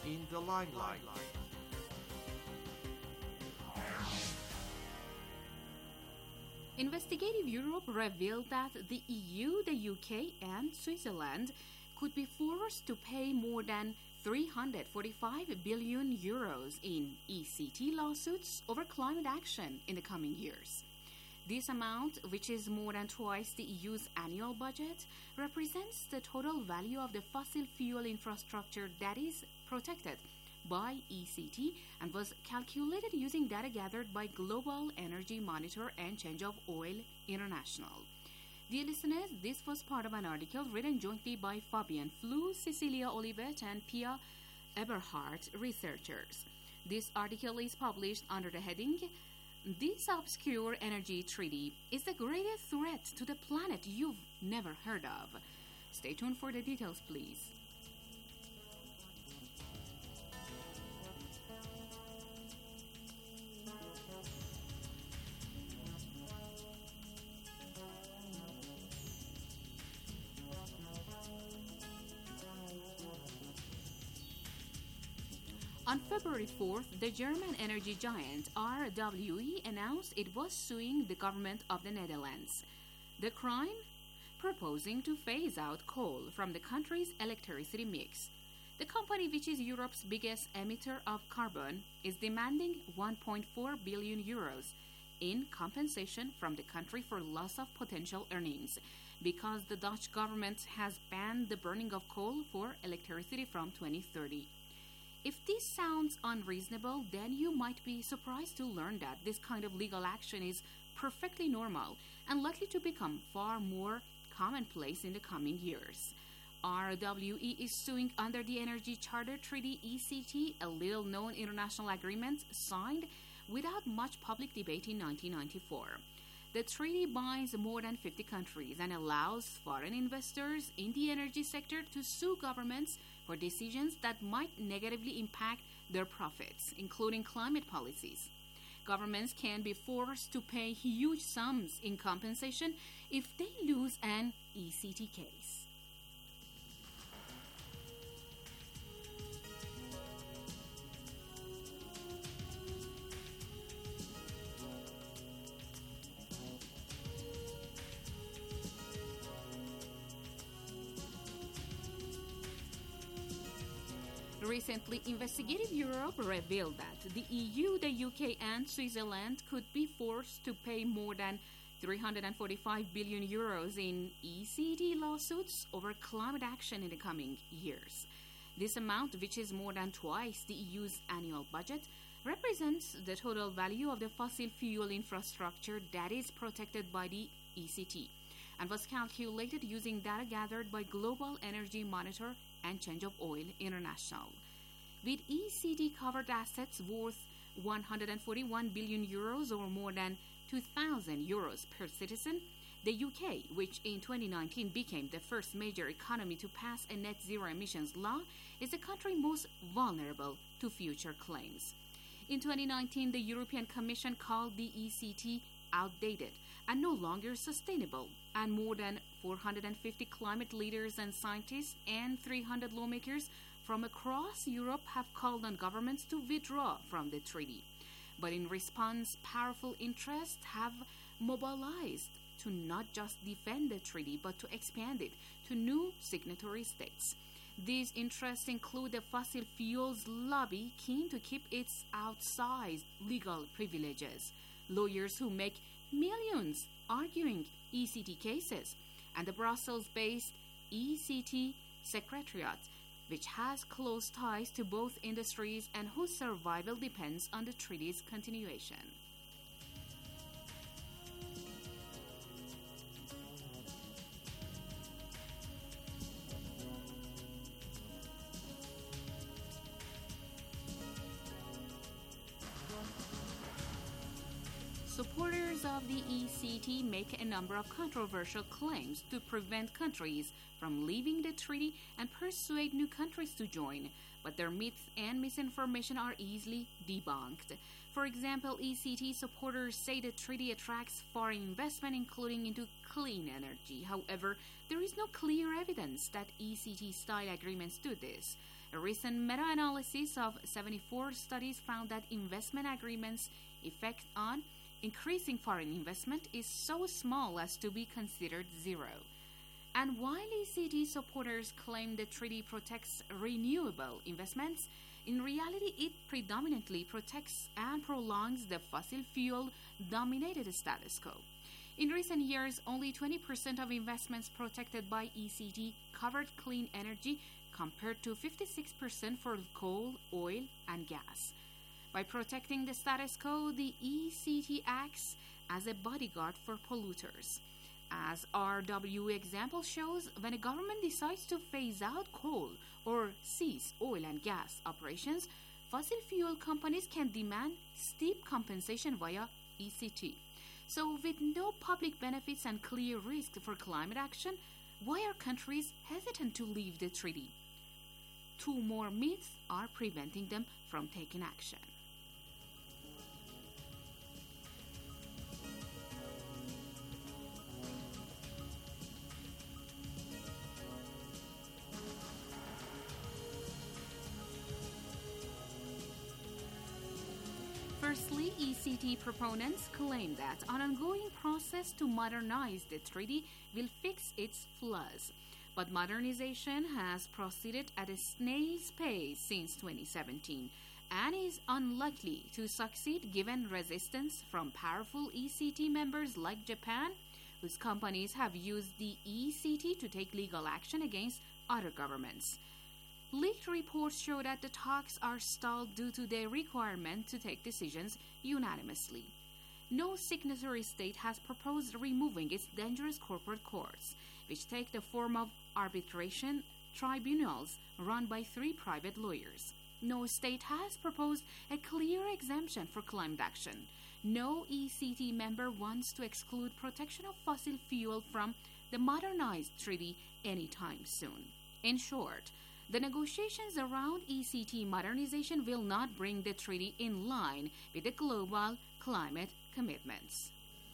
in the limelight. Investigative Europe revealed that the EU, the UK, and Switzerland could be forced to pay more than 345 billion euros in ECT lawsuits over climate action in the coming years. This amount, which is more than twice the EU's annual budget, represents the total value of the fossil fuel infrastructure that is protected by ECT and was calculated using data gathered by Global Energy Monitor and Change of Oil International. Dear listeners, this was part of an article written jointly by Fabian Flu, Cecilia Olivet, and Pia Eberhardt, researchers. This article is published under the heading, "This obscure energy treaty is the greatest threat to the planet you've never heard of." Stay tuned for the details, please. On February 4th, the German energy giant RWE announced it was suing the government of the Netherlands. The crime? Proposing to phase out coal from the country's electricity mix. The company, which is Europe's biggest emitter of carbon, is demanding 1.4 billion euros in compensation from the country for loss of potential earnings because the Dutch government has banned the burning of coal for electricity from 2030. If this sounds unreasonable, then you might be surprised to learn that this kind of legal action is perfectly normal and likely to become far more commonplace in the coming years. RWE is suing under the Energy Charter Treaty ECT, a little-known international agreement signed without much public debate in 1994. The treaty binds more than 50 countries and allows foreign investors in the energy sector to sue governments for decisions that might negatively impact their profits, including climate policies. Governments can be forced to pay huge sums in compensation if they lose an ECT case. Recently, Investigative Europe revealed that the EU, the UK, and Switzerland could be forced to pay more than 345 billion euros in ECT lawsuits over climate action in the coming years. This amount, which is more than twice the EU's annual budget, represents the total value of the fossil fuel infrastructure that is protected by the ECT and was calculated using data gathered by Global Energy Monitor and Change of Oil International. With ECT-covered assets worth 141 billion euros or more than 2,000 euros per citizen, the UK, which in 2019 became the first major economy to pass a net zero emissions law, is the country most vulnerable to future claims. In 2019, the European Commission called the ECT outdated and no longer sustainable, and more than 450 climate leaders and scientists and 300 lawmakers from across Europe have called on governments to withdraw from the treaty. But in response, powerful interests have mobilized to not just defend the treaty, but to expand it to new signatory states. These interests include the fossil fuels lobby, keen to keep its outsized legal privileges, lawyers who make millions arguing ECT cases, and the Brussels-based ECT Secretariat, which has close ties to both industries and whose survival depends on the treaty's continuation. Supporters of the ECT make a number of controversial claims to prevent countries from leaving the treaty and persuade new countries to join, but their myths and misinformation are easily debunked. For example, ECT supporters say the treaty attracts foreign investment, including into clean energy. However, there is no clear evidence that ECT-style agreements do this. A recent meta-analysis of 74 studies found that investment agreements' effect on increasing foreign investment is so small as to be considered zero. And while ECT supporters claim the treaty protects renewable investments, in reality it predominantly protects and prolongs the fossil fuel-dominated status quo. In recent years, only 20% of investments protected by ECT covered clean energy compared to 56% for coal, oil, and gas. By protecting the status quo, the ECT acts as a bodyguard for polluters. As RW example shows, when a government decides to phase out coal or cease oil and gas operations, fossil fuel companies can demand steep compensation via ECT. So, with no public benefits and clear risk for climate action, why are countries hesitant to leave the treaty? Two more myths are preventing them from taking action. Firstly, ECT proponents claim that an ongoing process to modernize the treaty will fix its flaws. But modernization has proceeded at a snail's pace since 2017 and is unlikely to succeed given resistance from powerful ECT members like Japan, whose companies have used the ECT to take legal action against other governments. Leaked reports show that the talks are stalled due to the requirement to take decisions unanimously. No signatory state has proposed removing its dangerous corporate courts, which take the form of arbitration tribunals run by 3 private lawyers. No state has proposed a clear exemption for climate action. No ECT member wants to exclude protection of fossil fuel from the modernized treaty anytime soon. In short, the negotiations around ECT modernization will not bring the treaty in line with the global climate commitments.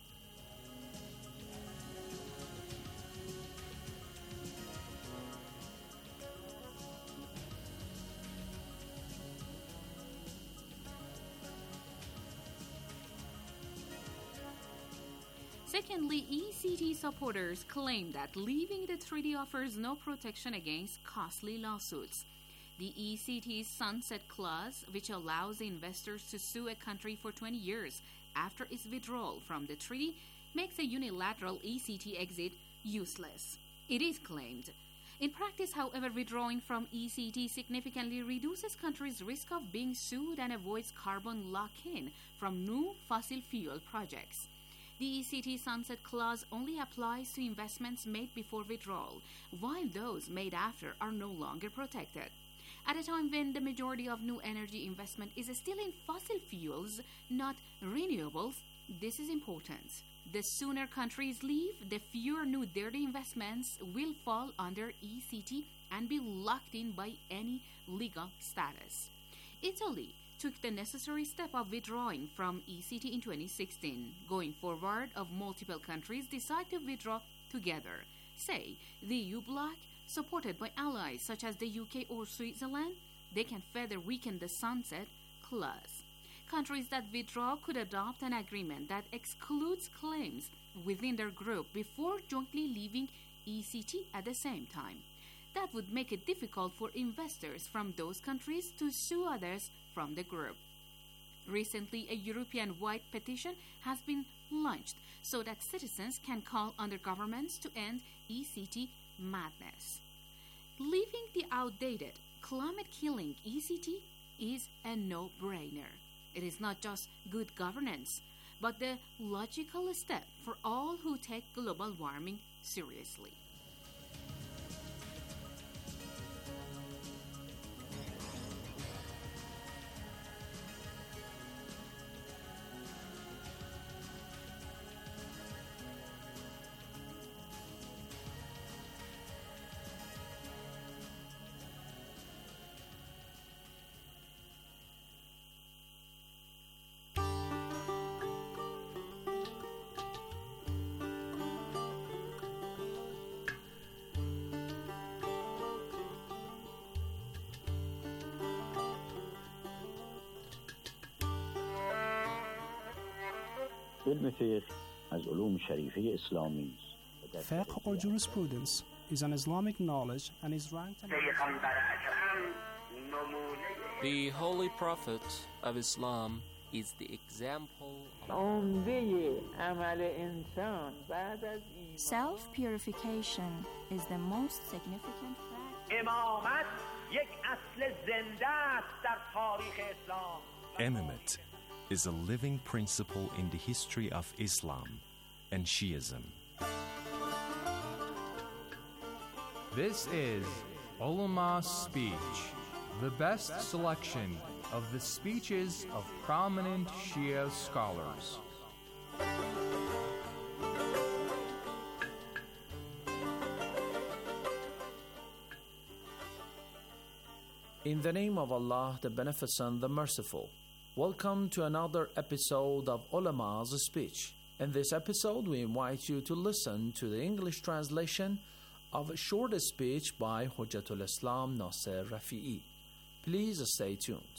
Secondly, ECT supporters claim that leaving the treaty offers no protection against costly lawsuits. The ECT's sunset clause, which allows investors to sue a country for 20 years after its withdrawal from the treaty, makes a unilateral ECT exit useless. It is claimed. In practice, however, withdrawing from ECT significantly reduces countries' risk of being sued and avoids carbon lock-in from new fossil fuel projects. The ECT sunset clause only applies to investments made before withdrawal, while those made after are no longer protected. At a time when the majority of new energy investment is still in fossil fuels, not renewables, this is important. The sooner countries leave, the fewer new dirty investments will fall under ECT and be locked in by any legal status. Italy took the necessary step of withdrawing from ECT in 2016. Going forward, if multiple countries decide to withdraw together, say the EU bloc, supported by allies such as the UK or Switzerland, they can further weaken the sunset clause. Countries that withdraw could adopt an agreement that excludes claims within their group before jointly leaving ECT at the same time. That would make it difficult for investors from those countries to sue others from the group. Recently, a European-wide petition has been launched so that citizens can call on their governments to end ECT madness. Leaving the outdated, climate-killing ECT is a no-brainer. It is not just good governance, but the logical step for all who take global warming seriously. علم فقه از علوم شریفه اسلامی است. Fiqh or jurisprudence is an Islamic knowledge and is ranked The Holy Prophet of Islam is the example Self-purification is the most significant fact. امامت یک اصل زنده است در تاریخ اسلام. Imamate is a living principle in the history of Islam and Shiism. This is Ulama Speech, the best selection of the speeches of prominent Shia scholars. In the name of Allah, the Beneficent, the Merciful, welcome to another episode of Ulama's Speech. In this episode, we invite you to listen to the English translation of a short speech by Hujjatul Islam Nasser Rafi'i. Please stay tuned.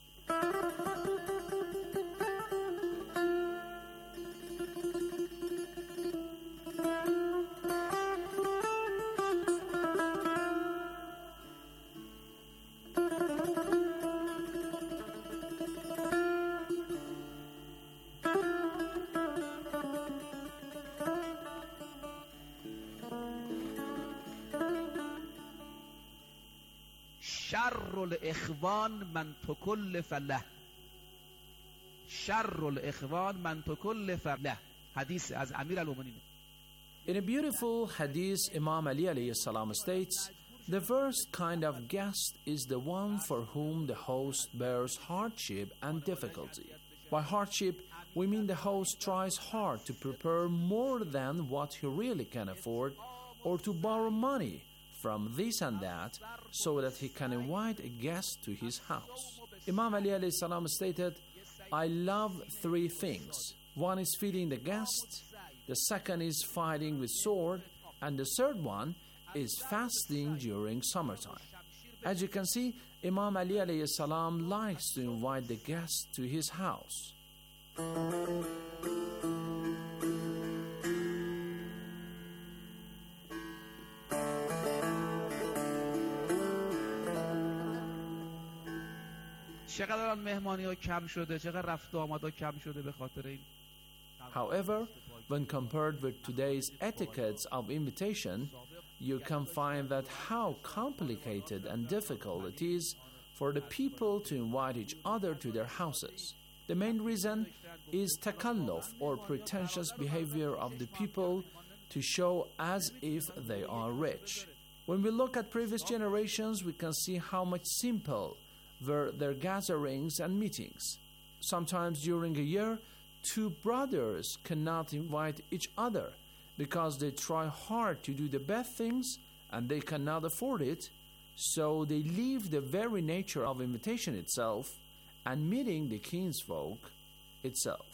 شر الاخوان من تکلف له شر الاخوان من تکلف له حدیث از امیرالمومنین. In a beautiful hadith, Imam Ali alayhi salam states, the first kind of guest is the one for whom the host bears hardship and difficulty. By hardship, we mean the host tries hard to prepare more than what he really can afford, or to borrow money from this and that so that he can invite a guest to his house. Imam Ali alayhi salam stated, I love three things. One is feeding the guest, the second is fighting with sword, and the third one is fasting during summertime. As you can see, Imam Ali alayhi salam likes to invite the guest to his house. چقدر آن مهمانی ها کم شده، چقدر رفت و آمد ها کم شده به خاطر این. However, when compared with today's etiquettes of invitation, you can find that how complicated and difficult it is for the people to invite each other to their houses. The main reason is takalluf, or pretentious behavior of the people to show as if they are rich. When we look at previous generations, we can see how much simple were their gatherings and meetings. Sometimes during a year, two brothers cannot invite each other because they try hard to do the best things and they cannot afford it, so they leave the very nature of invitation itself and meeting the kinsfolk itself.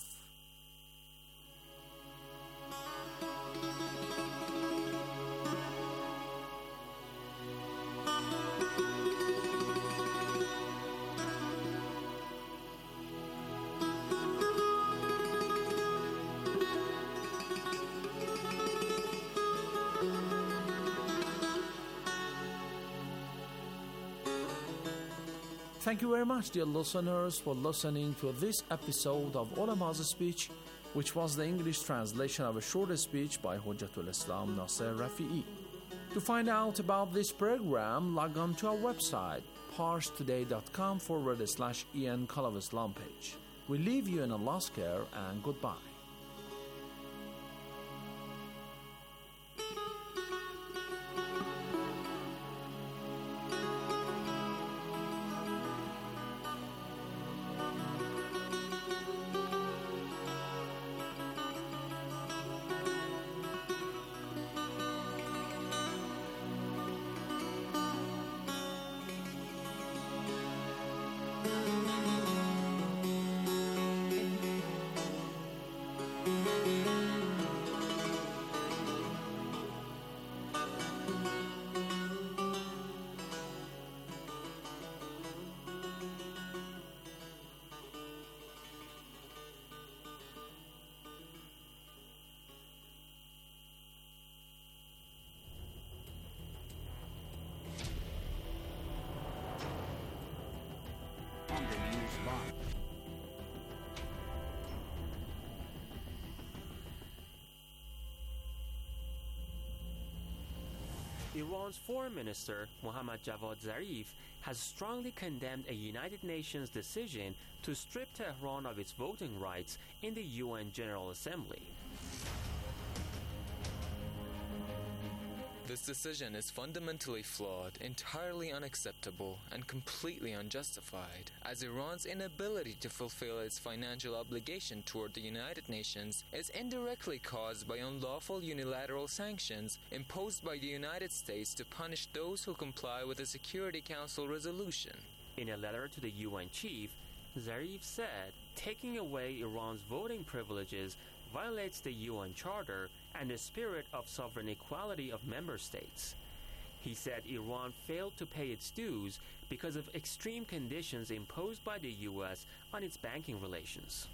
Thank you very much, dear listeners, for listening to this episode of Ulama's Speech, which was the English translation of a short speech by Hujjatul Islam Nasser Rafi'i. To find out about this program, log on to our website, parstoday.com/Ian Call Islam page. We leave you in Allah's care and goodbye. Iran's Foreign Minister, Mohammad Javad Zarif, has strongly condemned a United Nations decision to strip Tehran of its voting rights in the UN General Assembly. This decision is fundamentally flawed, entirely unacceptable, and completely unjustified, as Iran's inability to fulfill its financial obligation toward the United Nations is indirectly caused by unlawful unilateral sanctions imposed by the United States to punish those who comply with the Security Council resolution. In a letter to the UN chief, Zarif said taking away Iran's voting privileges violates the UN Charter and the spirit of sovereign equality of member states. He said Iran failed to pay its dues because of extreme conditions imposed by the US on its banking relations.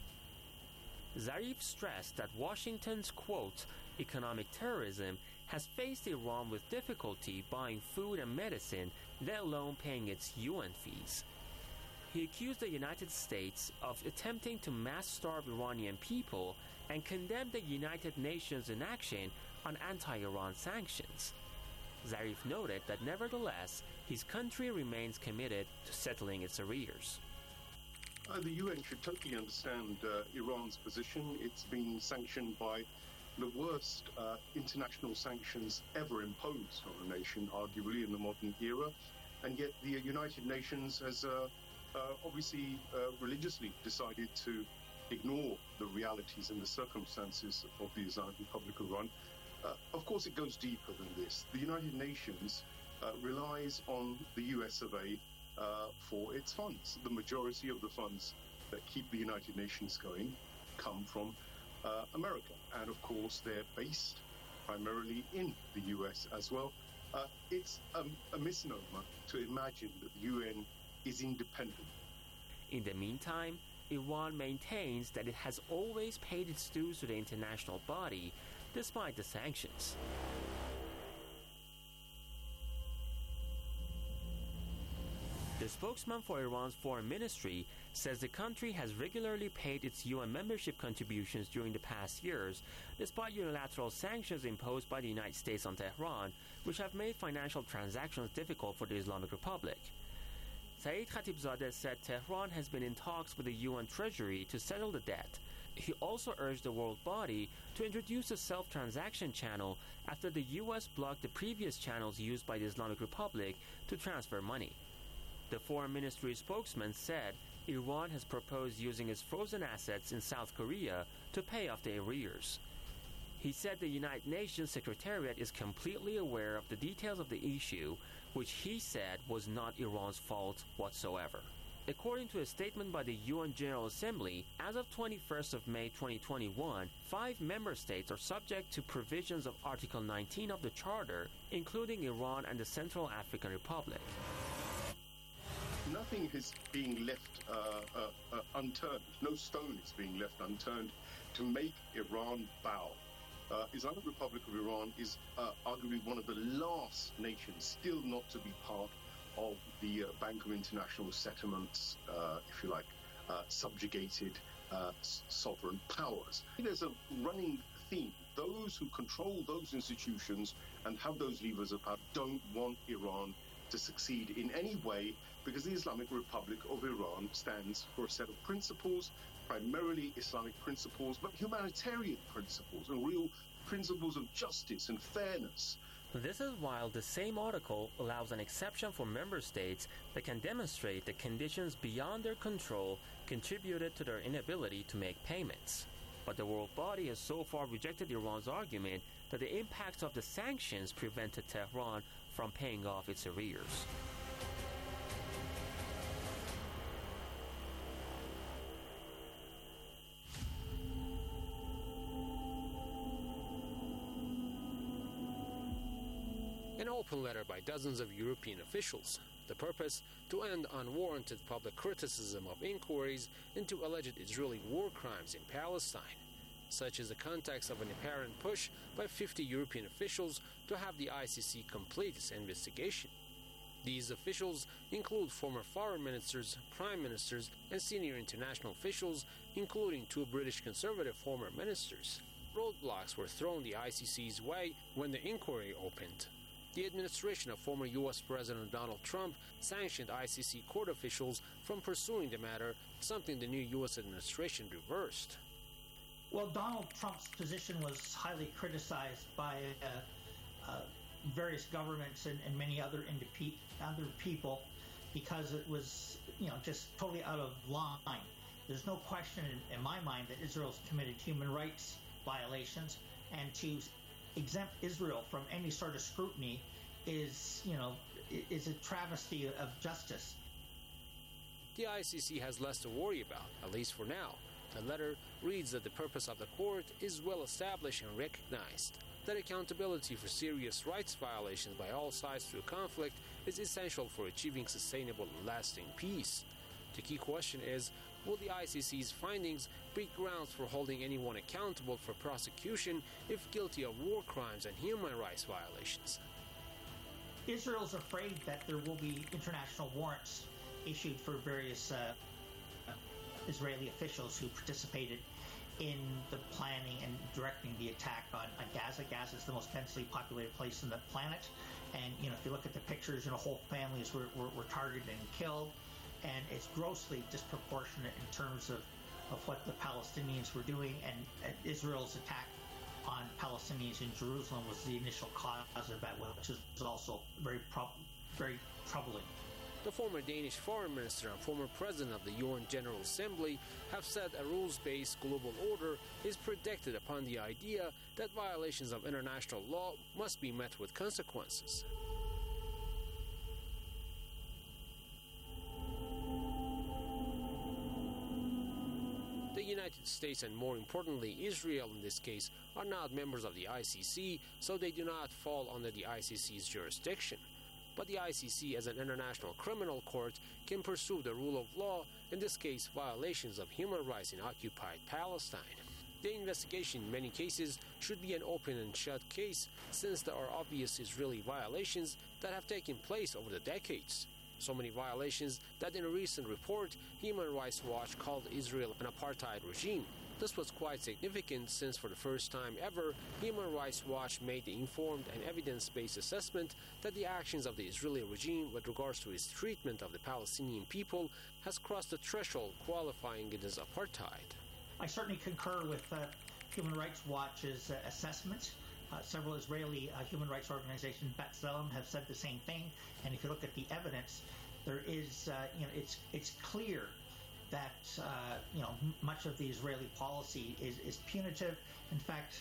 Zarif stressed that Washington's, quote, economic terrorism has faced Iran with difficulty buying food and medicine, let alone paying its UN fees. He accused the United States of attempting to mass-starve Iranian people and condemned the United Nations' inaction on anti-Iran sanctions. Zarif noted that nevertheless, his country remains committed to settling its arrears. The UN should totally understand Iran's position. It's been sanctioned by the worst international sanctions ever imposed on a nation, arguably in the modern era, and yet the United Nations has obviously religiously decided to ignore the realities and the circumstances of the Islamic Republic of Iran. Of course, it goes deeper than this. The United Nations relies on the US of A for its funds. The majority of the funds that keep the United Nations going come from America. And of course, they're based primarily in the US as well. It's a misnomer to imagine that the UN is independent. In the meantime, Iran maintains that it has always paid its dues to the international body, despite the sanctions. The spokesman for Iran's foreign ministry says the country has regularly paid its UN membership contributions during the past years, despite unilateral sanctions imposed by the United States on Tehran, which have made financial transactions difficult for the Islamic Republic. Saeed Khatibzadeh said Tehran has been in talks with the UN Treasury to settle the debt. He also urged the world body to introduce a self-transaction channel after the US blocked the previous channels used by the Islamic Republic to transfer money. The foreign ministry spokesman said Iran has proposed using its frozen assets in South Korea to pay off the arrears. He said the United Nations Secretariat is completely aware of the details of the issue, which he said was not Iran's fault whatsoever. According to a statement by the UN General Assembly, as of 21st of May 2021, 5 member states are subject to provisions of Article 19 of the Charter, including Iran and the Central African Republic. Nothing is being left unturned. No stone is being left unturned to make Iran bow. Islamic Republic of Iran is arguably one of the last nations still not to be part of the Bank of International Settlements, if you like, subjugated sovereign powers. There's a running theme. Those who control those institutions and have those levers of power don't want Iran to succeed in any way, because the Islamic Republic of Iran stands for a set of principles, primarily Islamic principles, but humanitarian principles and real principles of justice and fairness. This is while the same article allows an exception for member states that can demonstrate that conditions beyond their control contributed to their inability to make payments. But the world body has so far rejected Iran's argument that the impacts of the sanctions prevented Tehran from paying off its arrears. An open letter by dozens of European officials. The purpose? To end unwarranted public criticism of inquiries into alleged Israeli war crimes in Palestine. Such is the context of an apparent push by 50 European officials to have the ICC complete its investigation. These officials include former foreign ministers, prime ministers, and senior international officials, including 2 British Conservative former ministers. Roadblocks were thrown the ICC's way when the inquiry opened. The administration of former U.S. President Donald Trump sanctioned ICC court officials from pursuing the matter, something the new U.S. administration reversed. Well, Donald Trump's position was highly criticized by various governments and many other people because it was, just totally out of line. There's no question in my mind that Israel's committed human rights violations, and to exempt Israel from any sort of scrutiny is a travesty of justice. The ICC has less to worry about, at least for now. The letter reads that the purpose of the court is well established and recognized, that accountability for serious rights violations by all sides through conflict is essential for achieving sustainable and lasting peace. The key question is, will the ICC's findings be grounds for holding anyone accountable for prosecution if guilty of war crimes and human rights violations? Israel's afraid that there will be international warrants issued for various Israeli officials who participated in the planning and directing the attack on Gaza. Gaza is the most densely populated place on the planet, and if you look at the pictures, whole families were targeted and killed, and it's grossly disproportionate in terms of what the Palestinians were doing, and Israel's attack on Palestinians in Jerusalem was the initial cause of that, which is also very troubling. The former Danish foreign minister and former president of the UN General Assembly have said a rules-based global order is predicated upon the idea that violations of international law must be met with consequences. The United States, and more importantly Israel in this case, are not members of the ICC, so they do not fall under the ICC's jurisdiction. But the ICC, as an international criminal court, can pursue the rule of law, in this case violations of human rights in occupied Palestine. The investigation in many cases should be an open and shut case, since there are obvious Israeli violations that have taken place over the decades. So many violations that in a recent report, Human Rights Watch called Israel an apartheid regime. This was quite significant since for the first time ever, Human Rights Watch made the informed and evidence-based assessment that the actions of the Israeli regime with regards to its treatment of the Palestinian people has crossed the threshold qualifying it as apartheid. I certainly concur with Human Rights Watch's assessment. Several Israeli human rights organizations, B'Tselem, have said the same thing. And if you look at the evidence, there is, it's clear that much of the Israeli policy is punitive. In fact,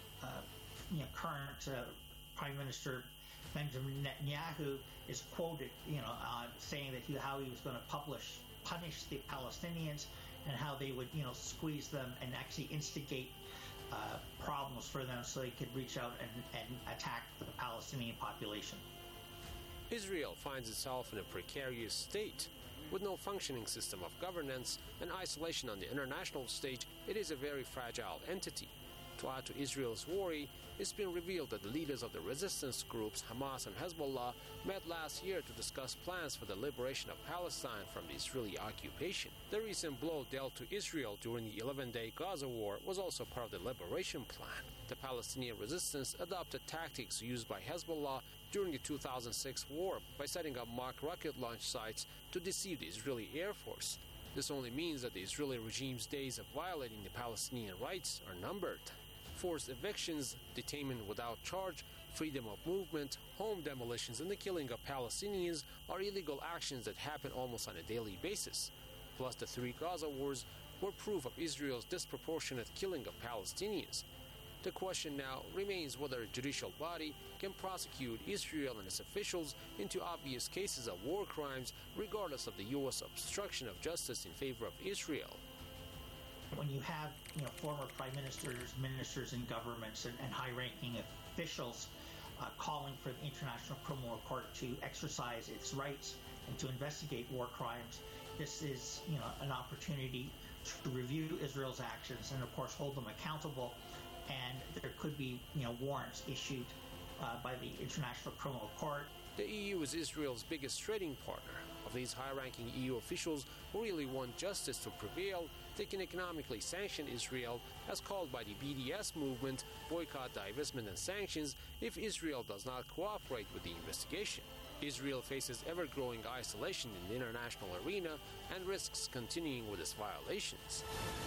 current Prime Minister Benjamin Netanyahu is quoted, saying that how he was going to punish the Palestinians and how they would, squeeze them and actually instigate problems for them so they could reach out and attack the Palestinian population. Israel finds itself in a precarious state. With no functioning system of governance and isolation on the international stage, it is a very fragile entity. To add to Israel's worry, it's been revealed that the leaders of the resistance groups Hamas and Hezbollah met last year to discuss plans for the liberation of Palestine from the Israeli occupation. The recent blow dealt to Israel during the 11-day Gaza war was also part of the liberation plan. The Palestinian resistance adopted tactics used by Hezbollah during the 2006 war by setting up mock rocket launch sites to deceive the Israeli Air Force. This only means that the Israeli regime's days of violating the Palestinian rights are numbered. Forced evictions, detainment without charge, freedom of movement, home demolitions, and the killing of Palestinians are illegal actions that happen almost on a daily basis. Plus, the 3 Gaza wars were proof of Israel's disproportionate killing of Palestinians. The question now remains whether a judicial body can prosecute Israel and its officials into obvious cases of war crimes, regardless of the U.S. obstruction of justice in favor of Israel. When you have former prime ministers in governments and high-ranking officials calling for the International Criminal Court to exercise its rights and to investigate war crimes, this is an opportunity to review Israel's actions and of course hold them accountable. And there could be warrants issued by the International Criminal Court. The EU is Israel's biggest trading partner. If these high-ranking EU officials really want justice to prevail, they can economically sanction Israel, as called by the BDS movement, boycott, divestment, and sanctions, if Israel does not cooperate with the investigation. Israel faces ever-growing isolation in the international arena and risks continuing with its violations.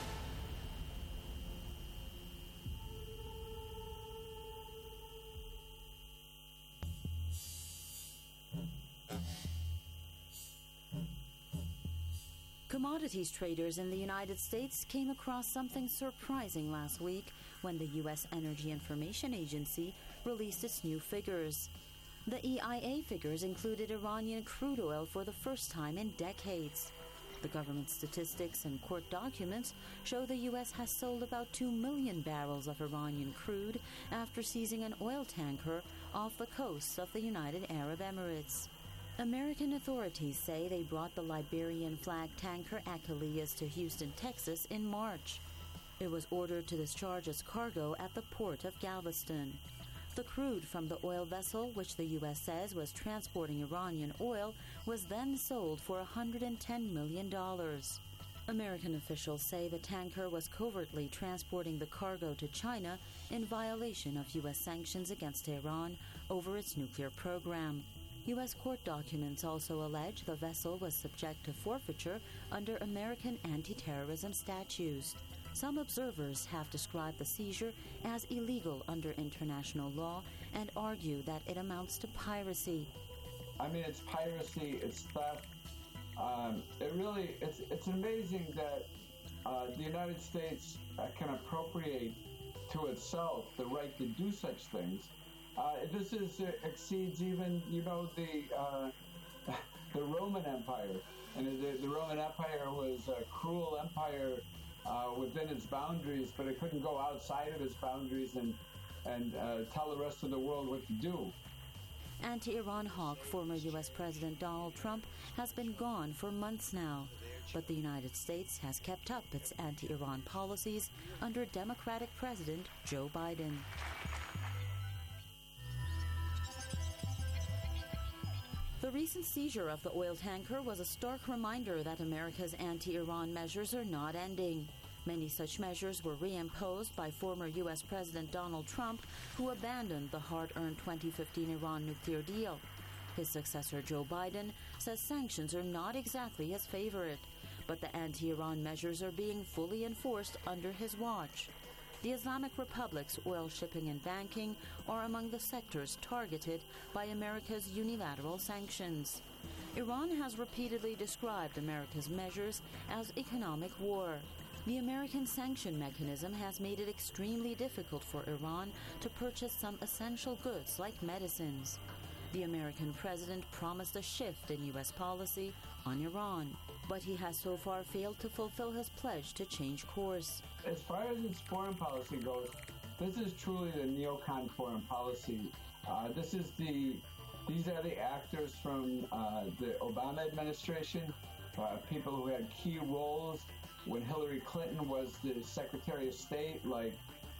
Commodities traders in the United States came across something surprising last week when the U.S. Energy Information Agency released its new figures. The EIA figures included Iranian crude oil for the first time in decades. The government statistics and court documents show the U.S. has sold about 2 million barrels of Iranian crude after seizing an oil tanker off the coasts of the United Arab Emirates. American authorities say they brought the Liberian-flagged tanker Achilles to Houston, Texas in March. It was ordered to discharge its cargo at the port of Galveston. The crude from the oil vessel, which the U.S. says was transporting Iranian oil, was then sold for $110 million. American officials say the tanker was covertly transporting the cargo to China in violation of U.S. sanctions against Iran over its nuclear program. U.S. court documents also allege the vessel was subject to forfeiture under American anti-terrorism statutes. Some observers have described the seizure as illegal under international law and argue that it amounts to piracy. I mean, it's piracy, it's theft. It's amazing that the United States can appropriate to itself the right to do such things. This exceeds even, the Roman Empire. And the Roman Empire was a cruel empire within its boundaries, but it couldn't go outside of its boundaries and tell the rest of the world what to do. Anti-Iran hawk former U.S. President Donald Trump has been gone for months now, but the United States has kept up its anti-Iran policies under Democratic President Joe Biden. The recent seizure of the oil tanker was a stark reminder that America's anti-Iran measures are not ending. Many such measures were reimposed by former U.S. President Donald Trump, who abandoned the hard-earned 2015 Iran nuclear deal. His successor, Joe Biden, says sanctions are not exactly his favorite, but the anti-Iran measures are being fully enforced under his watch. The Islamic Republic's oil shipping and banking are among the sectors targeted by America's unilateral sanctions. Iran has repeatedly described America's measures as economic war. The American sanction mechanism has made it extremely difficult for Iran to purchase some essential goods like medicines. The American president promised a shift in U.S. policy on Iran, but he has so far failed to fulfill his pledge to change course. As far as its foreign policy goes, this is truly the neocon foreign policy. These are the actors from the Obama administration, people who had key roles when Hillary Clinton was the Secretary of State, like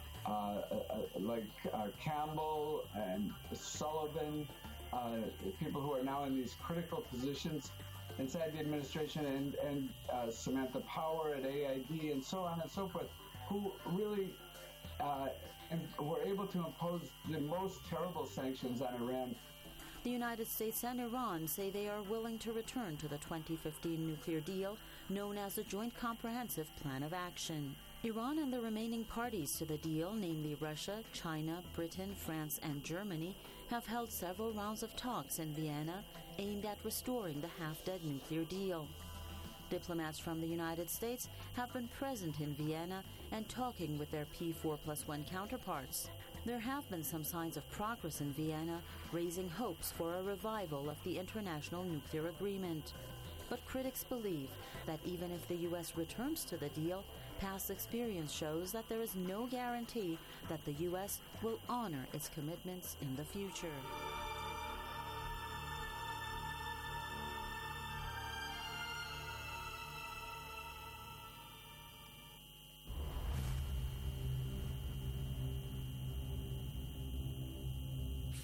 Campbell and Sullivan, people who are now in these critical positions inside the administration, and Samantha Power at AID, and so on and so forth, who really were able to impose the most terrible sanctions on Iran. The United States and Iran say they are willing to return to the 2015 nuclear deal known as the Joint Comprehensive Plan of Action. Iran and the remaining parties to the deal, namely Russia, China, Britain, France, and Germany, have held several rounds of talks in Vienna aimed at restoring the half-dead nuclear deal. Diplomats from the United States have been present in Vienna and talking with their P4+1 counterparts. There have been some signs of progress in Vienna, raising hopes for a revival of the international nuclear agreement. But critics believe that even if the U.S. returns to the deal, past experience shows that there is no guarantee that the U.S. will honor its commitments in the future.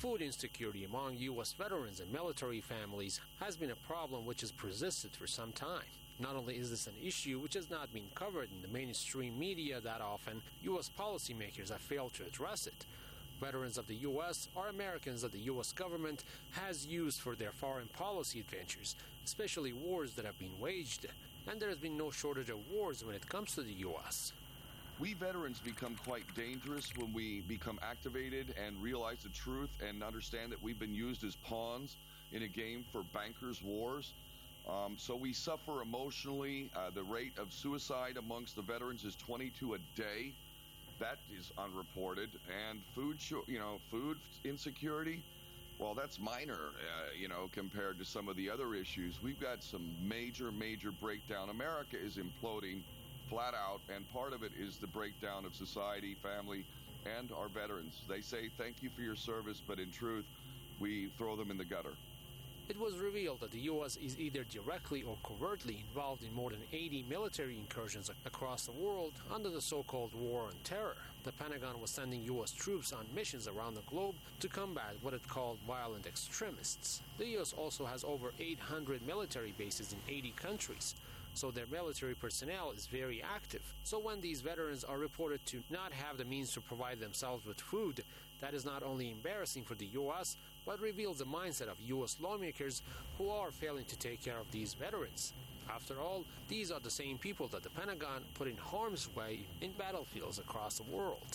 Food insecurity among U.S. veterans and military families has been a problem which has persisted for some time. Not only is this an issue which has not been covered in the mainstream media that often, U.S. policymakers have failed to address it. Veterans of the U.S. are Americans that the U.S. government has used for their foreign policy adventures, especially wars that have been waged. And there has been no shortage of wars when it comes to the U.S. We veterans become quite dangerous when we become activated and realize the truth and understand that we've been used as pawns in a game for bankers' wars. So we suffer emotionally. The rate of suicide amongst the veterans is 22 a day. That is unreported. And food insecurity, well, that's minor, compared to some of the other issues. We've got some major breakdown. America is imploding flat out, and part of it is the breakdown of society, family, and our veterans. They say thank you for your service, but in truth, we throw them in the gutter. It was revealed that the U.S. is either directly or covertly involved in more than 80 military incursions across the world under the so-called War on Terror. The Pentagon was sending U.S. troops on missions around the globe to combat what it called violent extremists. The U.S. also has over 800 military bases in 80 countries, so their military personnel is very active. So when these veterans are reported to not have the means to provide themselves with food, that is not only embarrassing for the U.S., but reveals the mindset of U.S. lawmakers who are failing to take care of these veterans. After all, these are the same people that the Pentagon put in harm's way in battlefields across the world.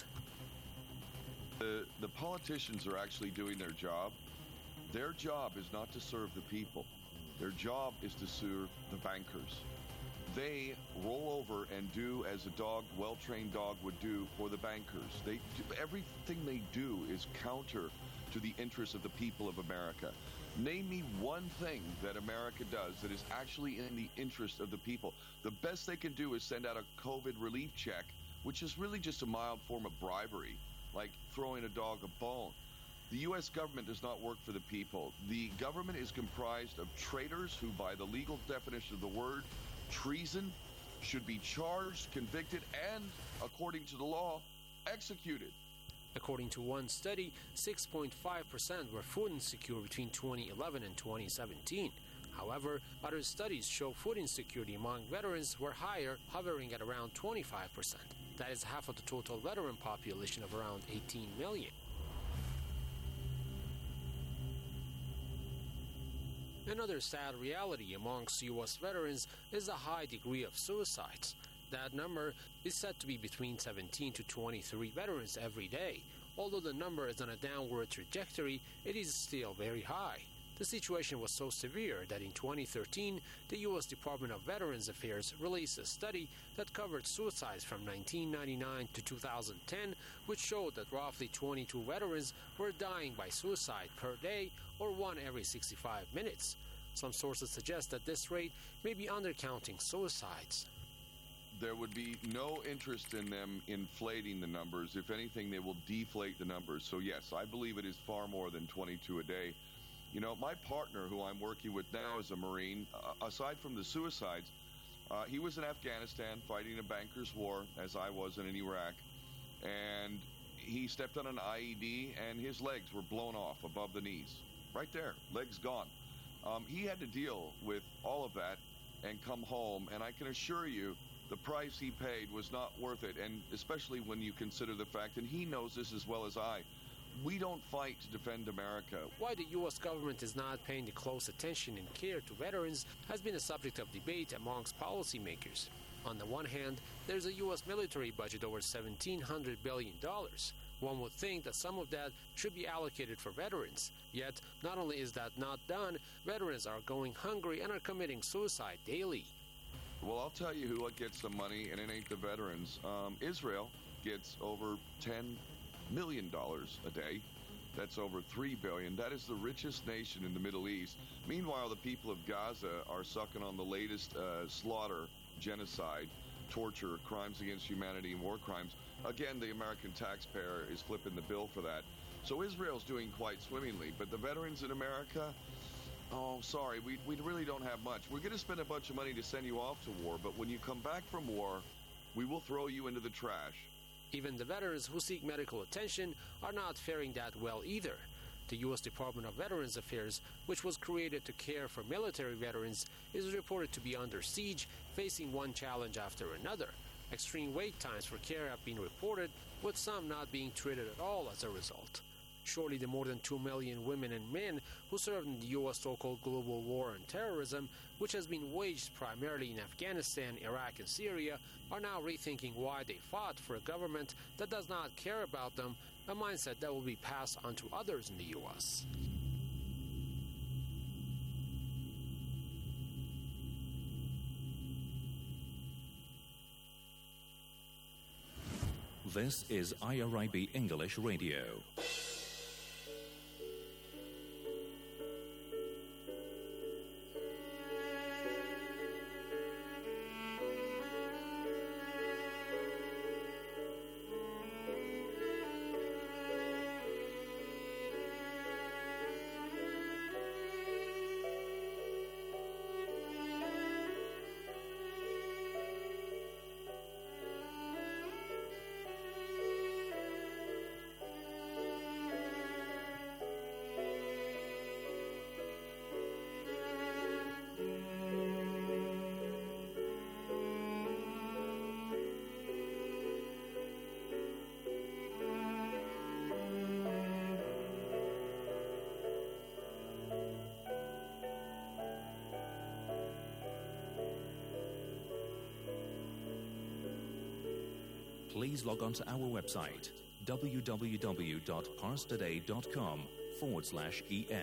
The politicians are actually doing their job. Their job is not to serve the people. Their job is to serve the bankers. They roll over and do as a well-trained dog would do for the bankers. Everything they do is counter to the interests of the people of America. Name me one thing that America does that is actually in the interest of the people. The best they can do is send out a COVID relief check, which is really just a mild form of bribery, like throwing a dog a bone. The U.S. government does not work for the people. The government is comprised of traitors who, by the legal definition of the word, treason, should be charged, convicted, and, according to the law, executed. According to one study, 6.5% were food insecure between 2011 and 2017. However, other studies show food insecurity among veterans were higher, hovering at around 25%. That is half of the total veteran population of around 18 million. Another sad reality amongst U.S. veterans is the high degree of suicides. That number is said to be between 17 to 23 veterans every day. Although the number is on a downward trajectory, it is still very high. The situation was so severe that in 2013, the U.S. Department of Veterans Affairs released a study that covered suicides from 1999 to 2010, which showed that roughly 22 veterans were dying by suicide per day, or one every 65 minutes. Some sources suggest that this rate may be undercounting suicides. There would be no interest in them inflating the numbers. If anything, they will deflate the numbers. So yes, I believe it is far more than 22 a day. You know, my partner, who I'm working with now, is a Marine. Aside from the suicides, he was in Afghanistan fighting a banker's war, as I was in Iraq. And he stepped on an IED, and his legs were blown off above the knees. Right there, legs gone. He had to deal with all of that and come home. And I can assure you, the price he paid was not worth it, and especially when you consider the fact, and he knows this as well as I, we don't fight to defend America. Why the U.S. government is not paying the close attention and care to veterans has been a subject of debate amongst policymakers. On the one hand, there's a U.S. military budget over $1,700 billion. One would think that some of that should be allocated for veterans. Yet, not only is that not done, veterans are going hungry and are committing suicide daily. Well, I'll tell you who gets the money, and it ain't the veterans. Israel gets over $10 million a day. That's over $3 billion. That is the richest nation in the Middle East. Meanwhile, the people of Gaza are sucking on the latest slaughter, genocide, torture, crimes against humanity, and war crimes. Again, the American taxpayer is flipping the bill for that. So Israel's doing quite swimmingly, but the veterans in America, oh, sorry, we really don't have much. We're going to spend a bunch of money to send you off to war, but when you come back from war, we will throw you into the trash. Even the veterans who seek medical attention are not faring that well either. The U.S. Department of Veterans Affairs, which was created to care for military veterans, is reported to be under siege, facing one challenge after another. Extreme wait times for care have been reported, with some not being treated at all as a result. Surely the more than 2 million women and men who served in the U.S. so-called global war on terrorism, which has been waged primarily in Afghanistan, Iraq, and Syria, are now rethinking why they fought for a government that does not care about them, a mindset that will be passed on to others in the U.S. This is IRIB English Radio. Please log on to our website, www.parstoday.com/en.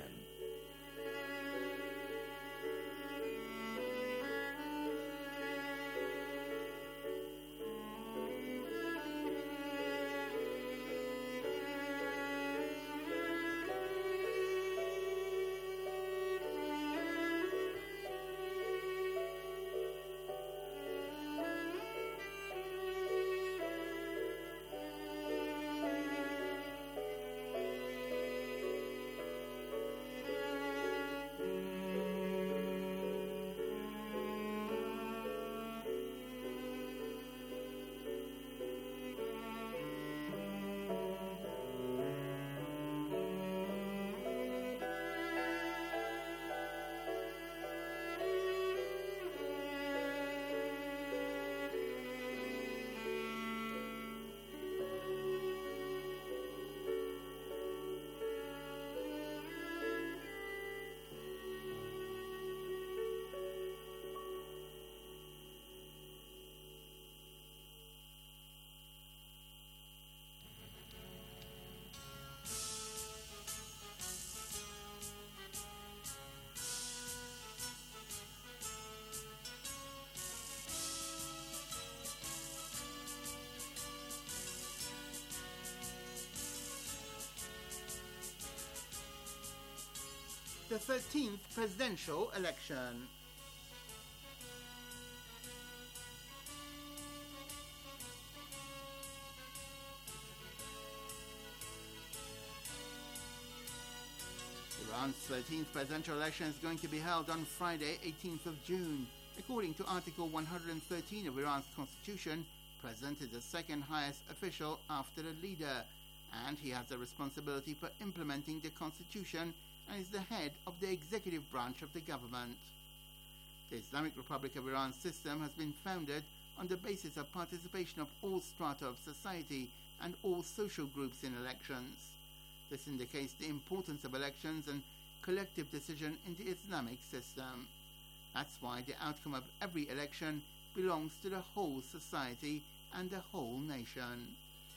The 13th presidential election. Iran's 13th presidential election is going to be held on Friday, 18th of June. According to Article 113 of Iran's constitution, President is the second highest official after the leader, and he has the responsibility for implementing the constitution and is the head of the executive branch of the government. The Islamic Republic of Iran system has been founded on the basis of participation of all strata of society and all social groups in elections. This indicates the importance of elections and collective decision in the Islamic system. That's why the outcome of every election belongs to the whole society and the whole nation.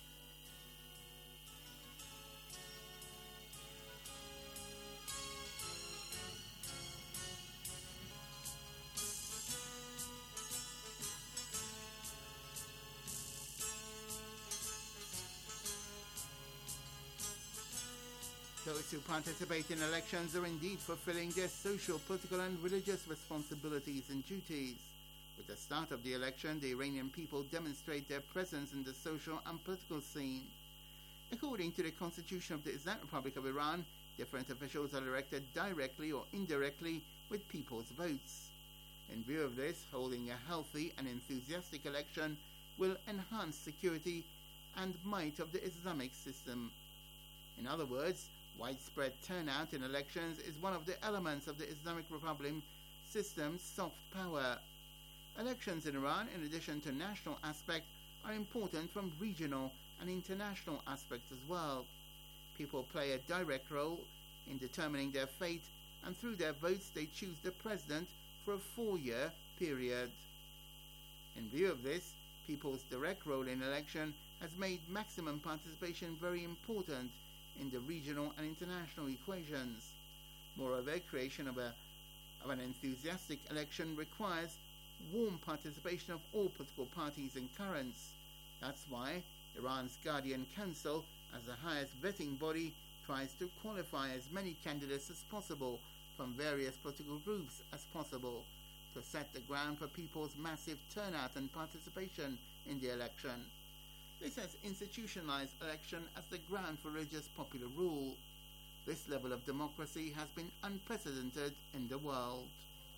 Those who participate in elections are indeed fulfilling their social, political and religious responsibilities and duties. With the start of the election, the Iranian people demonstrate their presence in the social and political scene. According to the Constitution of the Islamic Republic of Iran, different officials are elected directly or indirectly with people's votes. In view of this, holding a healthy and enthusiastic election will enhance security and might of the Islamic system. In other words, Widespread turnout in elections is one of the elements of the Islamic Republic system's soft power. Elections in Iran, in addition to national aspects, are important from regional and international aspects as well. People play a direct role in determining their fate, and through their votes they choose the president for a 4-year period. In view of this, people's direct role in election has made maximum participation very important in the regional and international equations. Moreover, creation of an enthusiastic election requires warm participation of all political parties and currents. That's why Iran's Guardian Council, as the highest vetting body, tries to qualify as many candidates as possible from various political groups as possible to set the ground for people's massive turnout and participation in the election. This has institutionalized election as the ground for religious popular rule. This level of democracy has been unprecedented in the world.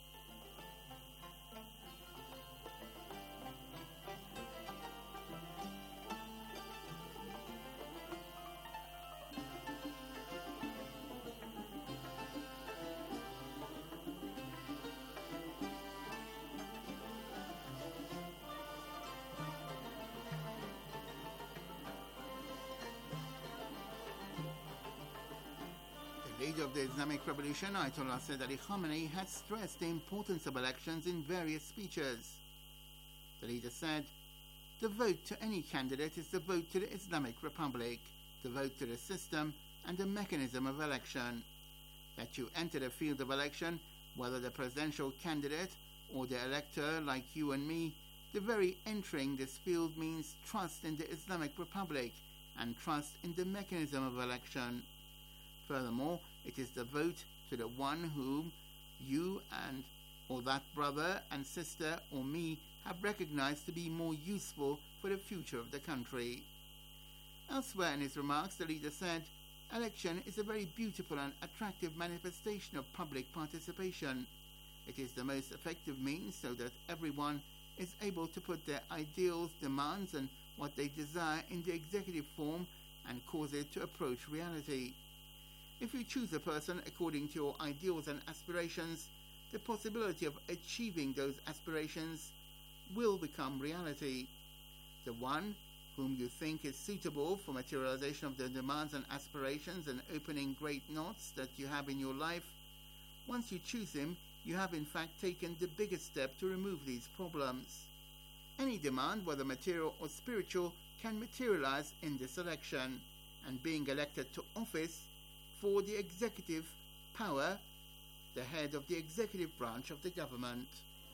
The leader of the Islamic Revolution, Ayatollah Sayyid Ali Khamenei, had stressed the importance of elections in various speeches. The leader said, "The vote to any candidate is the vote to the Islamic Republic, the vote to the system and the mechanism of election. That you enter the field of election, whether the presidential candidate or the elector like you and me, the very entering this field means trust in the Islamic Republic and trust in the mechanism of election. Furthermore, it is the vote to the one whom you and or that brother and sister or me have recognized to be more useful for the future of the country." Elsewhere in his remarks, the leader said, "Election is a very beautiful and attractive manifestation of public participation. It is the most effective means so that everyone is able to put their ideals, demands and what they desire in the executive form and cause it to approach reality. If you choose a person according to your ideals and aspirations, the possibility of achieving those aspirations will become reality. The one whom you think is suitable for materialization of the demands and aspirations and opening great knots that you have in your life, once you choose him, you have in fact taken the biggest step to remove these problems. Any demand, whether material or spiritual, can materialize in this election, and being elected to office for the executive power, the head of the executive branch of the government."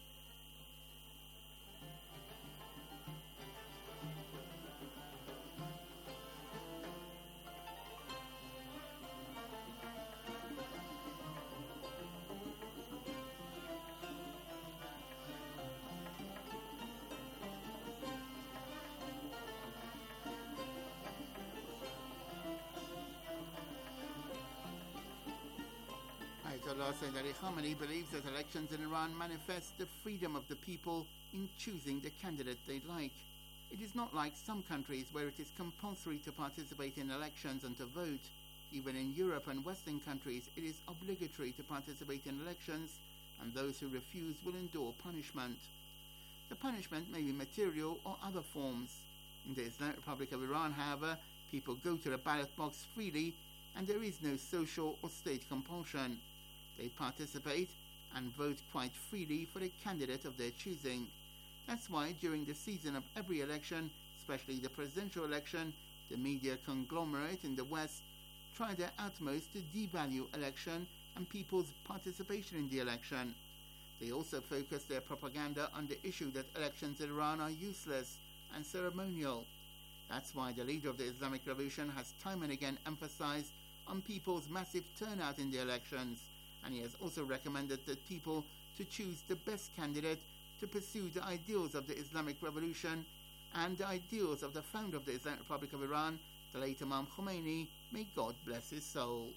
Ayatollah Sayyid Ali Khamenei believes that elections in Iran manifest the freedom of the people in choosing the candidate they like. It is not like some countries where it is compulsory to participate in elections and to vote. Even in Europe and Western countries, it is obligatory to participate in elections, and those who refuse will endure punishment. The punishment may be material or other forms. In the Islamic Republic of Iran, however, people go to the ballot box freely, and there is no social or state compulsion. They participate and vote quite freely for the candidate of their choosing. That's why during the season of every election, especially the presidential election, the media conglomerate in the West try their utmost to devalue election and people's participation in the election. They also focus their propaganda on the issue that elections in Iran are useless and ceremonial. That's why the leader of the Islamic Revolution has time and again emphasized on people's massive turnout in the elections, and he has also recommended that people to choose the best candidate to pursue the ideals of the Islamic Revolution and the ideals of the founder of the Islamic Republic of Iran, the late Imam Khomeini, may God bless his soul.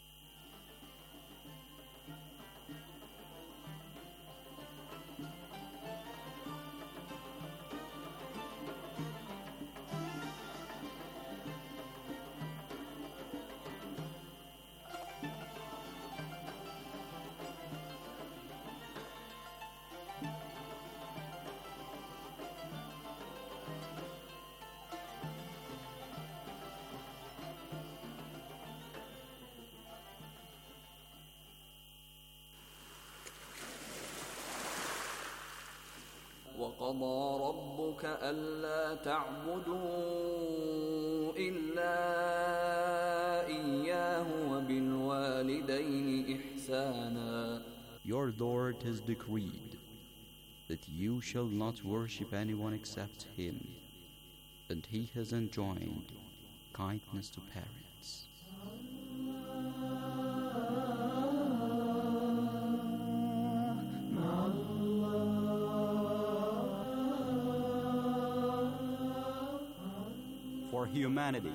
وقضى ربك ألا تعبدوا إلا إياه وبالوالدين إحسانا. Your Lord has decreed that you shall not worship anyone except Him, and He has enjoined kindness to parents. For humanity.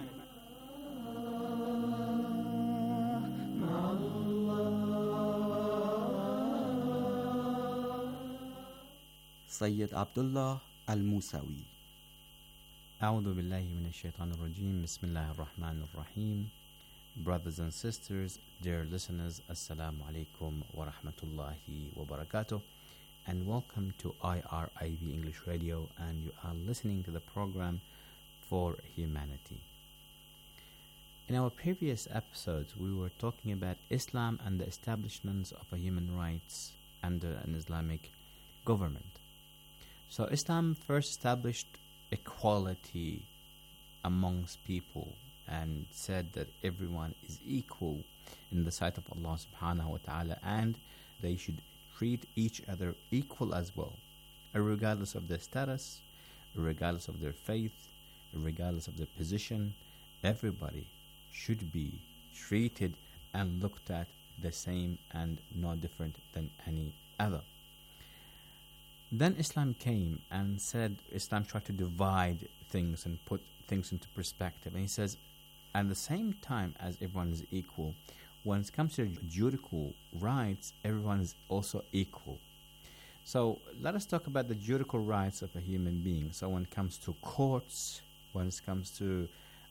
Sayyid Abdullah Al-Musawi. أعوذ بالله من الشيطان الرجيم بسم الله الرحمن الرحيم. Brothers and sisters, dear listeners, Assalamu alaikum wa rahmatullahi wa barakatuh, and welcome to IRIB English Radio, and you are listening to the program For Humanity. In our previous episodes, we were talking about Islam and the establishments of a human rights under an Islamic government. So Islam first established equality amongst people and said that everyone is equal in the sight of Allah subhanahu wa ta'ala, and they should treat each other equal as well, regardless of their status, regardless of their faith, regardless of their position. Everybody should be treated and looked at the same and no different than any other. Then Islam came and said, Islam tried to divide things and put things into perspective. And he says, at the same time as everyone is equal, when it comes to juridical rights, everyone is also equal. So let us talk about the juridical rights of a human being. So when it comes to courts, when it comes to,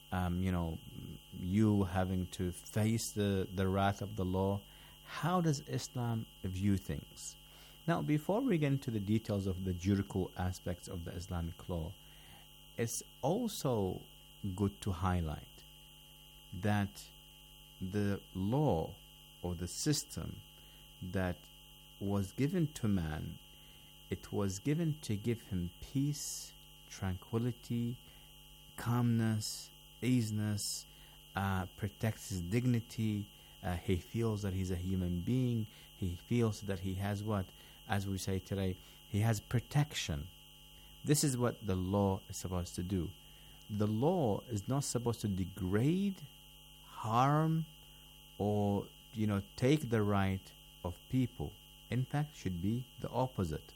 you having to face the wrath of the law, how does Islam view things? Now, before we get into the details of the juridical aspects of the Islamic law, it's also good to highlight that the law or the system that was given to man, it was given to give him peace, tranquility, calmness, easiness, protects his dignity. He feels that he's a human being. He feels that he has what? As we say today, he has protection. This is what the law is supposed to do. The law is not supposed to degrade, harm, or take the right of people. In fact, should be the opposite.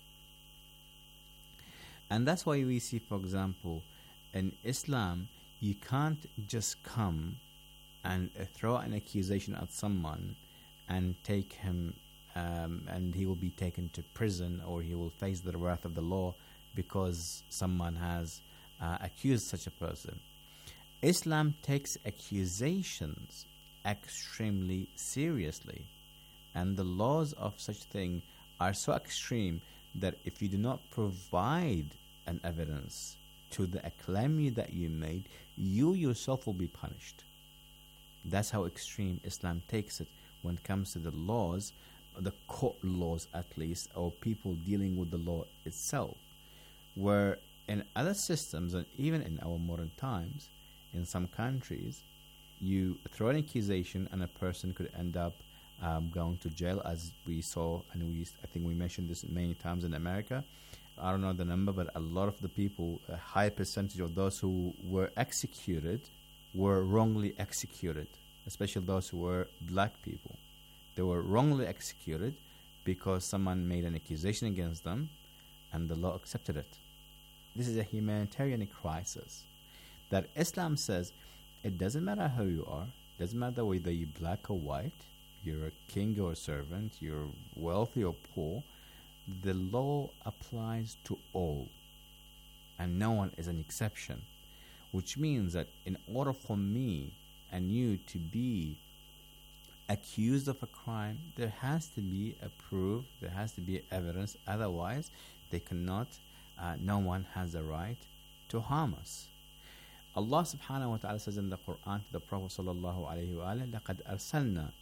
And that's why we see, for example, in Islam, you can't just come and throw an accusation at someone and take him and he will be taken to prison, or he will face the wrath of the law because someone has accused such a person. Islam takes accusations extremely seriously, and the laws of such thing are so extreme that if you do not provide an evidence to the calumny that you made, you yourself will be punished. That's how extreme Islam takes it when it comes to the laws, the court laws at least, or people dealing with the law itself. Where in other systems, and even in our modern times, in some countries, you throw an accusation and a person could end up going to jail, as we saw, and I think we mentioned this many times in America. I don't know the number, but a lot of the people, a high percentage of those who were executed were wrongly executed, especially those who were black people. They were wrongly executed because someone made an accusation against them and the law accepted it. This is a humanitarian crisis that Islam says it doesn't matter who you are, doesn't matter whether you're black or white, you're a king or a servant, you're wealthy or poor, the law applies to all, and no one is an exception. Which means that in order for me and you to be accused of a crime, there has to be a proof, there has to be evidence, otherwise they cannot, no one has the right to harm us. Allah subhanahu wa ta'ala says in the Quran to the Prophet sallallahu alayhi wa alayhi, لَقَدْ أَرْسَلْنَا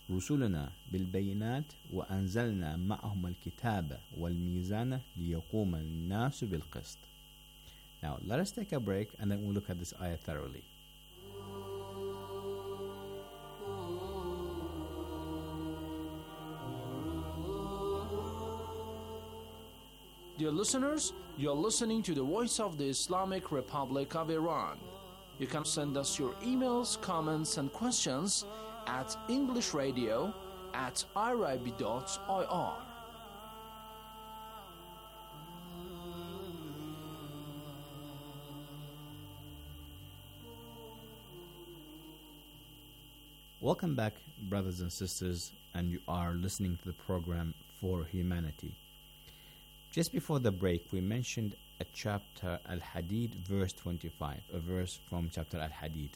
رسلنا بالبينات وأنزلنا معهم الكتاب والميزان ليقوم الناس بالقسط. Now let us take a break and then we'll look at this ayah thoroughly. Dear listeners, you're listening to the voice of the Islamic Republic of Iran. You can send us your emails, comments, and questions at englishradio@irib.ir. Welcome back, brothers and sisters, and you are listening to the program For Humanity. Just before the break, we mentioned a chapter Al-Hadid, verse 25, a verse from chapter Al-Hadid,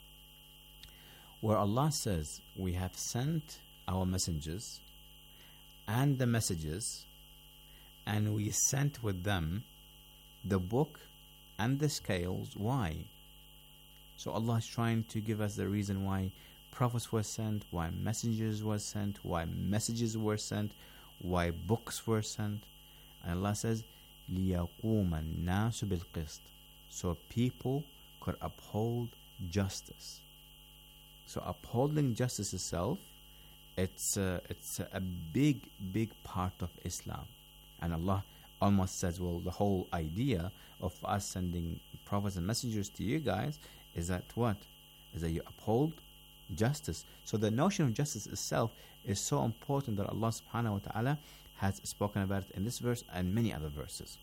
where Allah says, we have sent our messengers and the messages, and we sent with them the book and the scales. Why? So Allah is trying to give us the reason why prophets were sent, why messengers were sent, why messages were sent, why books were sent. And Allah says, لِيَقُومَ النَّاسُ بِالْقِسْطِ, so people could uphold justice. So upholding justice itself, it's a big part of Islam. And Allah almost says, well, the whole idea of us sending prophets and messengers to you guys is that what? Is that you uphold justice. So the notion of justice itself is so important that Allah subhanahu wa ta'ala has spoken about it in this verse and many other verses.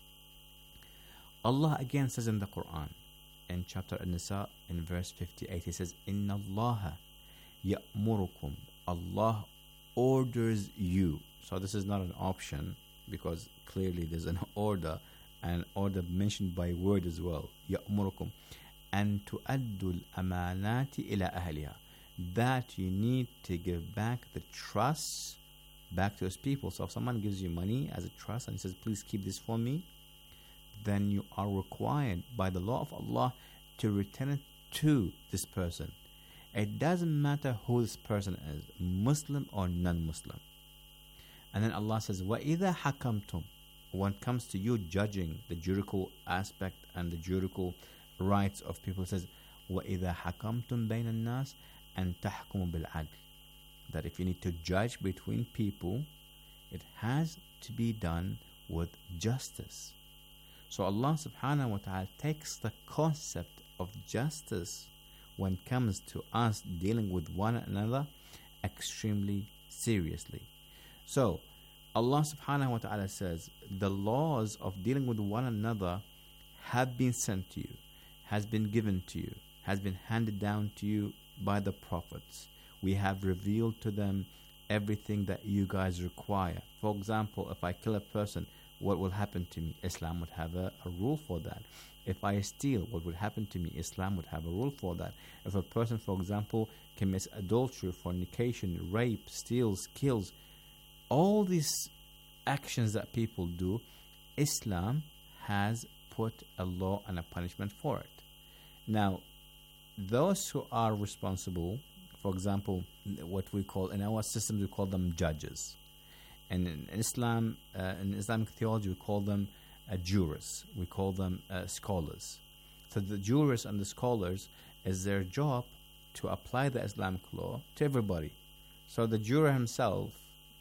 Allah again says in the Quran, in chapter An-Nisa, in verse 58, He says, Inna Allaha ya'murukum, Allah orders you. So this is not an option, because clearly there's an order, and order mentioned by word as well. Ya'murukum an tu'addu al-amanati ila ahliha, that you need to give back the trust back to those people. So if someone gives you money as a trust and says, please keep this for me, then you are required by the law of Allah to return it to this person. It doesn't matter who this person is, Muslim or non-Muslim. And then Allah says, وَإِذَا حَكَمْتُمْ, when it comes to you judging the juridical aspect and the juridical rights of people, it says, وَإِذَا حَكَمْتُمْ بَيْنَ النَّاسِ أَن تَحْكُمُوا بِالْعَدْلِ, that if you need to judge between people, it has to be done with justice. So Allah subhanahu wa ta'ala takes the concept of justice when it comes to us dealing with one another extremely seriously. So Allah subhanahu wa ta'ala says, the laws of dealing with one another have been sent to you, has been given to you, has been handed down to you by the prophets. We have revealed to them everything that you guys require. For example, if I kill a person, what will happen to me? Islam would have a rule for that. If I steal, what would happen to me? Islam would have a rule for that. If a person, for example, commits adultery, fornication, rape, steals, kills, all these actions that people do, Islam has put a law and a punishment for it. Now, those who are responsible, for example, what we call, in our systems, we call them judges. And in Islam, in Islamic theology, we call them jurists. We call them scholars. So the jurists and the scholars, is their job to apply the Islamic law to everybody. So the juror himself,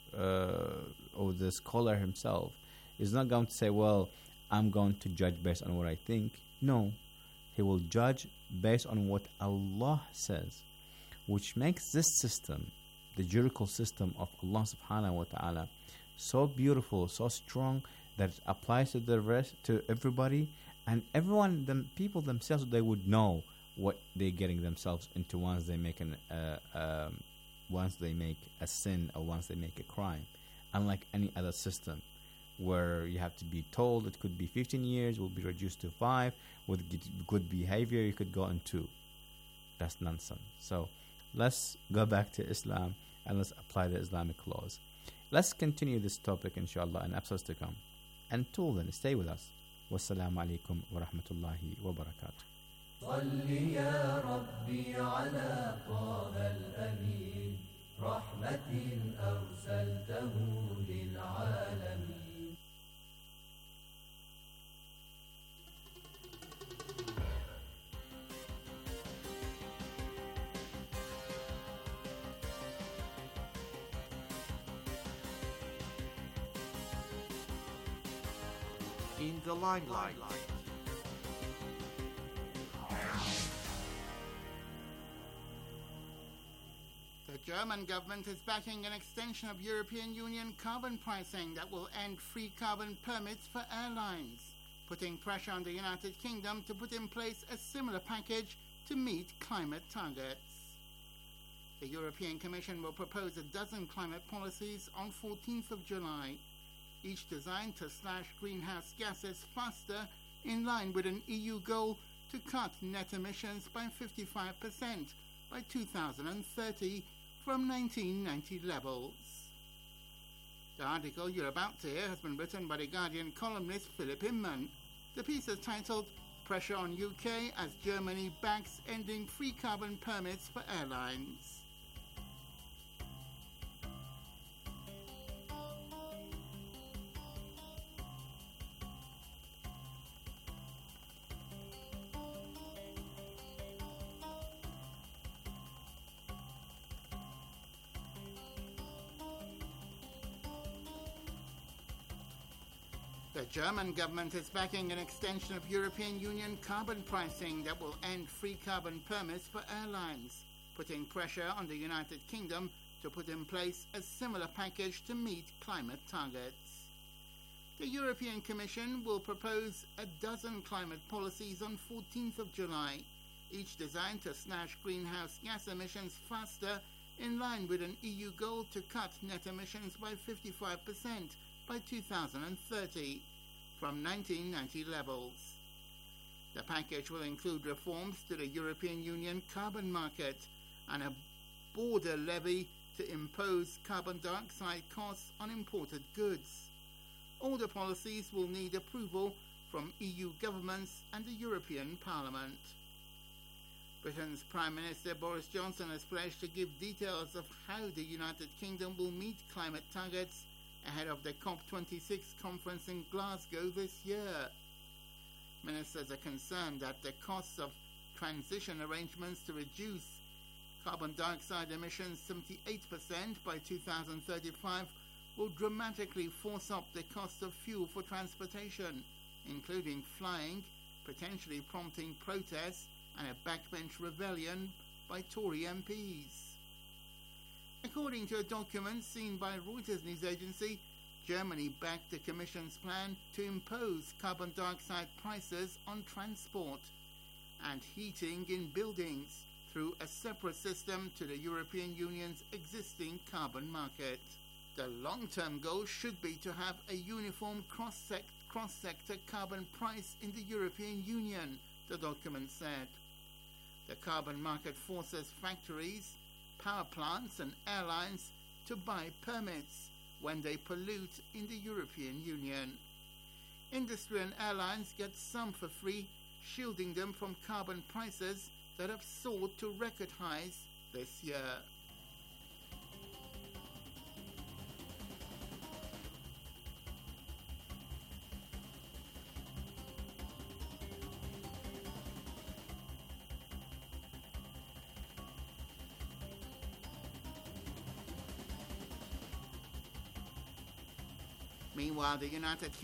or the scholar himself, is not going to say, well, I'm going to judge based on what I think. No, he will judge based on what Allah says, which makes this system, the juridical system of Allah subhanahu wa ta'ala, so beautiful, so strong, that it applies to the rest, to everybody, and everyone, the people themselves, they would know what they're getting themselves into once they make once they make a sin or once they make a crime. Unlike any other system where you have to be told it could be 15 years, will be reduced to 5, with good behavior you could go on 2. That's nonsense. So let's go back to Islam and let's apply the Islamic laws. Let's continue this topic inshallah in episodes to come. Until then, stay with us. Wassalamu alaikum wa rahmatullahi wa barakatuh. صل يا ربي على طه الأمين رحمة أرسلته للعالمين. In the limelight. The German government is backing an extension of European Union carbon pricing that will end free carbon permits for airlines, putting pressure on the United Kingdom to put in place a similar package to meet climate targets. The European Commission will propose a dozen climate policies on 14th of July, each designed to slash greenhouse gases faster, in line with an EU goal to cut net emissions by 55% by 2030 from 1990 levels. The article you're about to hear has been written by The Guardian columnist Philip Inman. The piece is titled "Pressure on UK as Germany backs ending free carbon permits for airlines." The German government is backing an extension of European Union carbon pricing that will end free carbon permits for airlines, putting pressure on the United Kingdom to put in place a similar package to meet climate targets. The European Commission will propose a dozen climate policies on 14th of July, each designed to slash greenhouse gas emissions faster, in line with an EU goal to cut net emissions by 55% by 2030 from 1990 levels. The package will include reforms to the European Union carbon market and a border levy to impose carbon dioxide costs on imported goods. All the policies will need approval from EU governments and the European Parliament. Britain's Prime Minister Boris Johnson has pledged to give details of how the United Kingdom will meet climate targets ahead of the COP26 conference in Glasgow this year. Ministers are concerned that the costs of transition arrangements to reduce carbon dioxide emissions 78% by 2035 will dramatically force up the cost of fuel for transportation, including flying, potentially prompting protests and a backbench rebellion by Tory MPs. According to a document seen by Reuters news agency, Germany backed the Commission's plan to impose carbon dioxide prices on transport and heating in buildings through a separate system to the European Union's existing carbon market. The long-term goal should be to have a uniform cross-sector carbon price in the European Union, the document said. The carbon market forces factories, power plants and airlines to buy permits when they pollute in the European Union. Industry and airlines get some for free, shielding them from carbon prices that have soared to record highs this year. Meanwhile, the United Kingdom